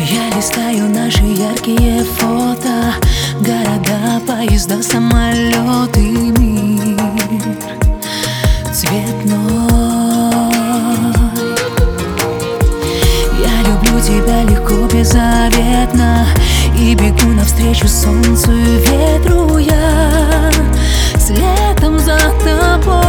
Я листаю наши яркие фото, города, поезда, самолеты, мир цветной. Я люблю тебя легко, беззаветно, и бегу навстречу солнцу и ветру я, следом за тобой.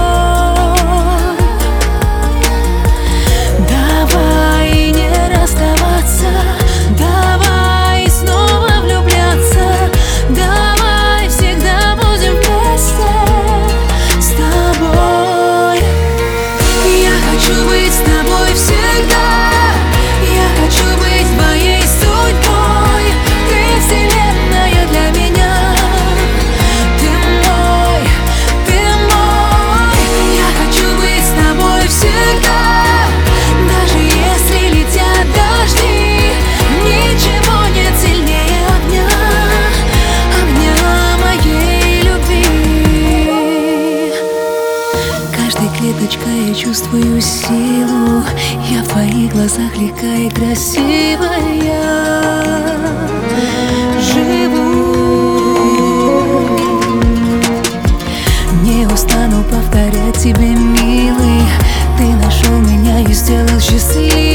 Давай не расставаться, давай снова влюбляться, давай всегда будем вместе с тобой. Я хочу быть с тобой всегда, я хочу быть твоей судьбой. Ты вселенная для меня, ты мой, ты мой. Я хочу быть с тобой всегда, даже если летят дожди. Ничего нет сильнее огня, огня моей любви. Каждой клеточкой я чувствую силу, я в твоих глазах легка и красивая живу. Не устану повторять тебе, милый, ты нашел меня и сделал счастливой.